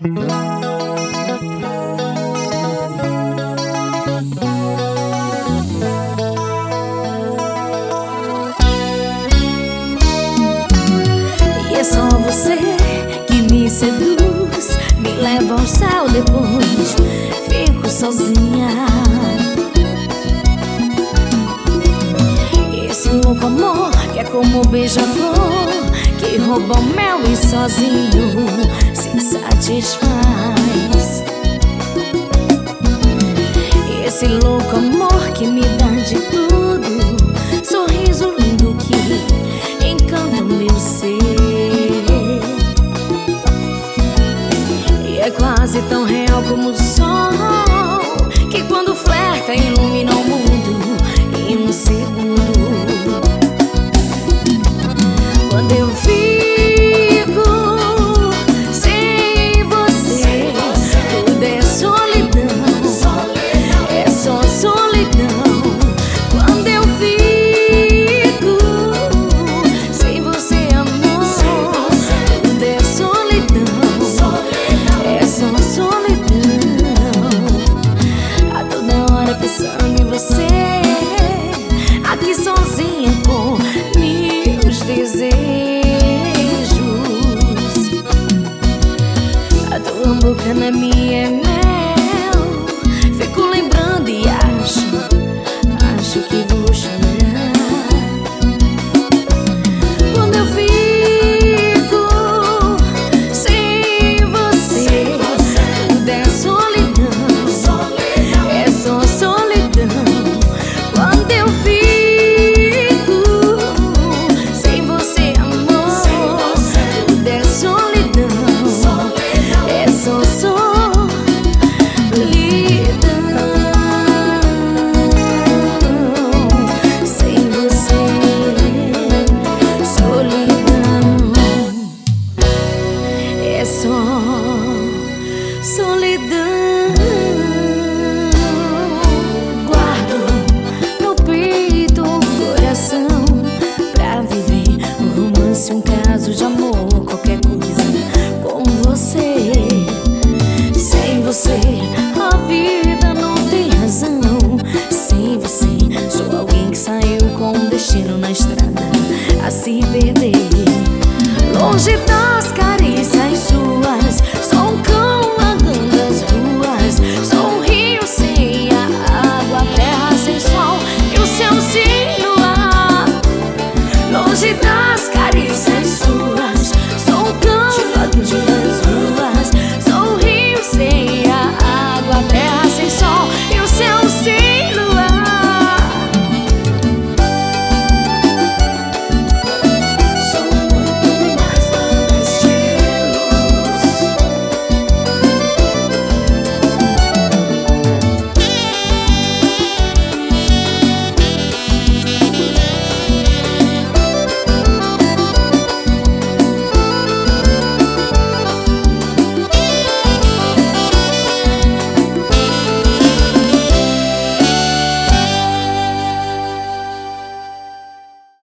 E é só você que me seduz, me leva ao céu, depois fico sozinha. Esse louco amor que é como beija-flor, que rouba o mel e sozinho se satisfaz. Esse louco amor que me dá de tudo, sorriso lindo que encanta o meu ser. E é quase tão real como o sol, que quando flerta ilumina o mundo em um segundo. Quando eu fico sem você, tudo é solidão, é só solidão. Quando eu fico sem você, amor, tudo é solidão, é só solidão. A toda hora pensando em você, aqui sozinha com meus desejos. A tua boca na minha é mel, fico lembrando e acho que vou chorar. Quando eu fico sem você, tudo é solidão, é só solidão. Quando eu fico sem você, amor, tudo é solidão, é só solidão. Sem você, solidão, é só solidão.